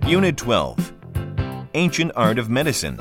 Unit 12. Ancient Art of Medicine.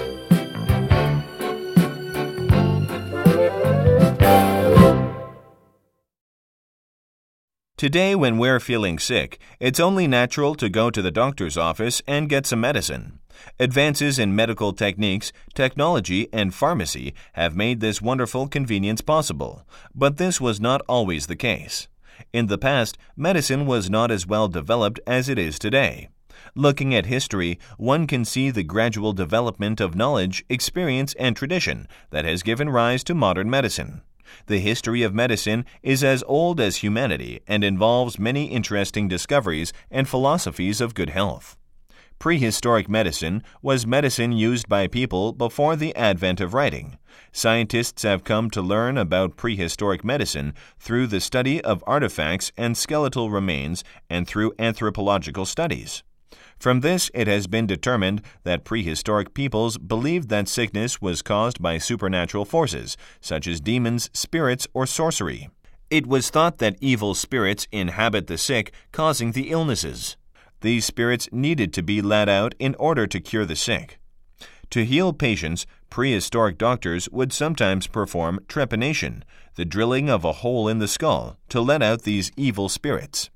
Today, when we're feeling sick, it's only natural to go to the doctor's office and get some medicine. Advances in medical techniques, technology, and pharmacy have made this wonderful convenience possible, but this was not always the case. In the past, medicine was not as well developed as it is today. Looking at history, one can see the gradual development of knowledge, experience, and tradition that has given rise to modern medicine. The history of medicine is as old as humanity and involves many interesting discoveries and philosophies of good health. Prehistoric medicine was medicine used by people before the advent of writing. Scientists have come to learn about prehistoric medicine through the study of artifacts and skeletal remains and through anthropological studies. From this, it has been determined that prehistoric peoples believed that sickness was caused by supernatural forces, such as demons, spirits, or sorcery. It was thought that evil spirits inhabit the sick, causing the illnesses. These spirits needed to be let out in order to cure the sick. To heal patients, prehistoric doctors would sometimes perform trepanation, the drilling of a hole in the skull, to let out these evil spirits.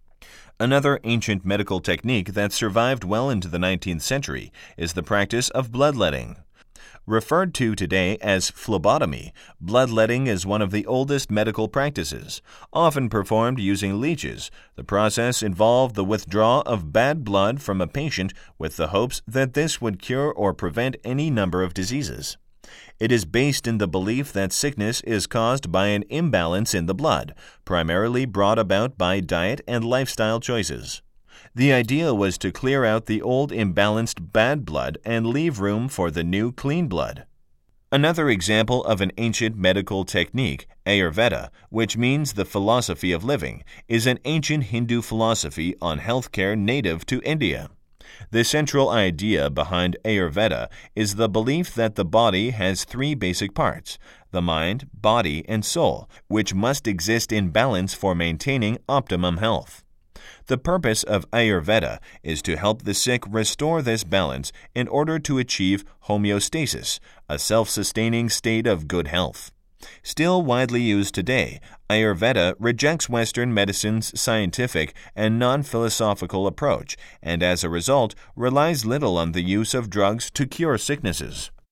Another ancient medical technique that survived well into the 19th century is the practice of bloodletting. Referred to today as phlebotomy, bloodletting is one of the oldest medical practices, often performed using leeches. The process involved the withdrawal of bad blood from a patient with the hopes that this would cure or prevent any number of diseases. It is based in the belief that sickness is caused by an imbalance in the blood, primarily brought about by diet and lifestyle choices. The idea was to clear out the old imbalanced bad blood and leave room for the new clean blood. Another example of an ancient medical technique, Ayurveda, which means the philosophy of living, is an ancient Hindu philosophy on healthcare native to India. The central idea behind Ayurveda is the belief that the body has three basic parts, the mind, body, and soul, which must exist in balance for maintaining optimum health. The purpose of Ayurveda is to help the sick restore this balance in order to achieve homeostasis, a self-sustaining state of good health. Still widely used today, Ayurveda rejects Western medicine's scientific and non-philosophical approach and as a result relies little on the use of drugs to cure sicknesses.